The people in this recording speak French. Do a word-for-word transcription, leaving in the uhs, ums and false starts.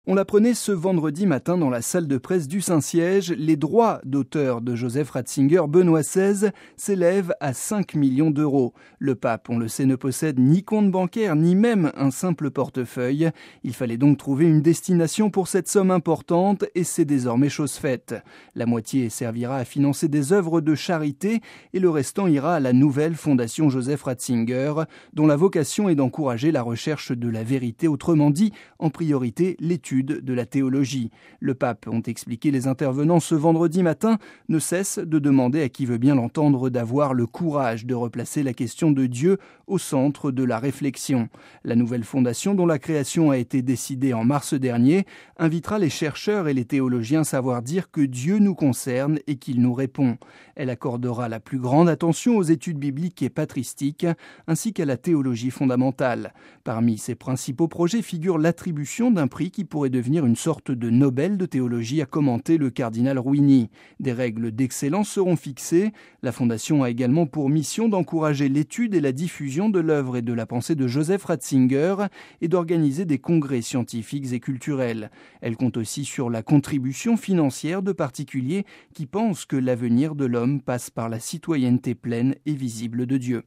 On l'apprenait ce vendredi matin dans la salle de presse du Saint-Siège. Les droits d'auteur de Joseph Ratzinger, Benoît seize, s'élèvent à cinq millions d'euros. Le pape, on le sait, ne possède ni compte bancaire, ni même un simple portefeuille. Il fallait donc trouver une destination pour cette somme importante et c'est désormais chose faite. La moitié servira à financer des œuvres de charité et le restant ira à la nouvelle Fondation Joseph Ratzinger, dont la vocation est d'encourager la recherche de la vérité, autrement dit, en priorité l'étude de la théologie. Le pape, ont expliqué les intervenants ce vendredi matin, ne cesse de demander à qui veut bien l'entendre d'avoir le courage de replacer la question de Dieu au centre de la réflexion. La nouvelle fondation, dont la création a été décidée en mars dernier, invitera les chercheurs et les théologiens à savoir dire que Dieu nous concerne et qu'il nous répond. Elle accordera la plus grande attention aux études bibliques et patristiques, ainsi qu'à la théologie fondamentale. Parmi ses principaux projets figure l'attribution d'un prix qui pourrait devenir une sorte de Nobel de théologie, a commenté le cardinal Ruini. Des règles d'excellence seront fixées. La Fondation a également pour mission d'encourager l'étude et la diffusion de l'œuvre et de la pensée de Joseph Ratzinger et d'organiser des congrès scientifiques et culturels. Elle compte aussi sur la contribution financière de particuliers qui pensent que l'avenir de l'homme passe par la citoyenneté pleine et visible de Dieu.